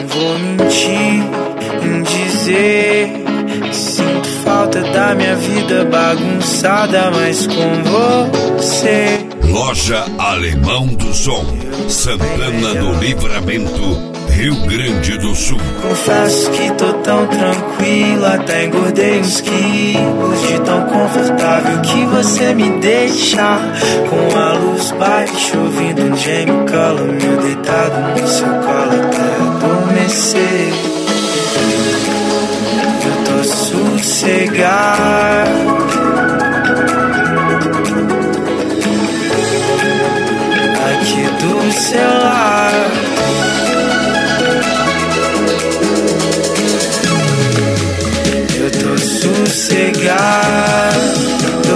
vou mentir em dizer que sinto falta da minha vida bagunçada, mas com você. Loja Alemão do Som, Santana do Livramento, Rio Grande do Sul. Confesso que tô tão tranquila, até engordei uns quilos de tão confortável que você me deixa. Com a luz baixa, ouvindo um Jamie Cullum, eu deitado no seu colo até adormecer. Eu tô sossegado aqui do seu lado. Sossegado.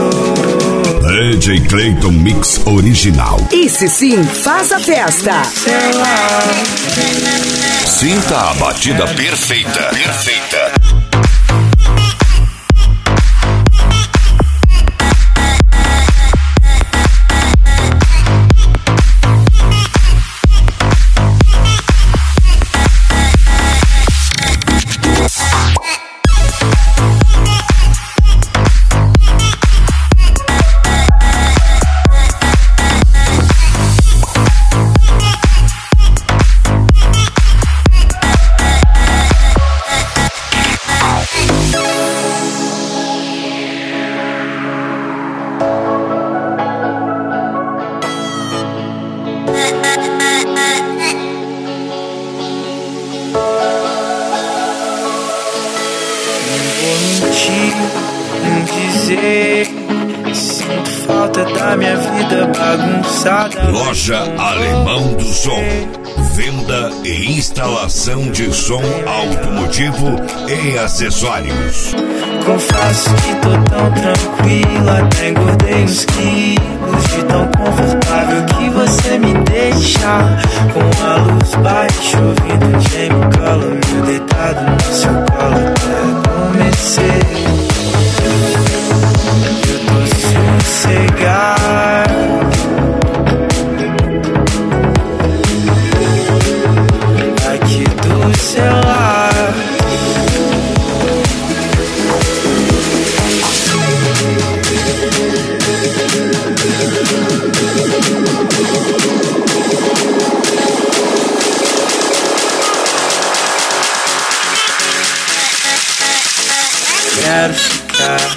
DJ Clayton Mix Original. Esse sim faz a festa. Sinta a batida perfeita. Perfeita. Em dizer que sinto falta da minha vida bagunçada. Loja Alemão do Som, venda e instalação de som automotivo e acessórios. Confesso que tô tão tranquila, até engordei uns quilos de tão confortável que você me deixa. Com a luz baixa, ouvindo um Jamie Cullum, eu deitado no seu colo até adormecer. Eu tô sossegado aqui do seu lado. Quero ficar.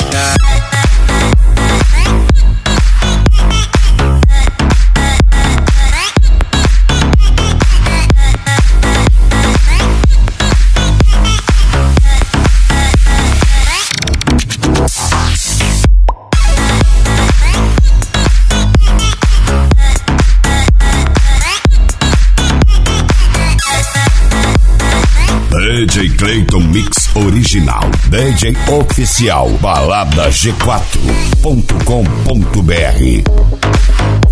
DJ Clayton Mix Original, DJ oficial, balada G4.com.br.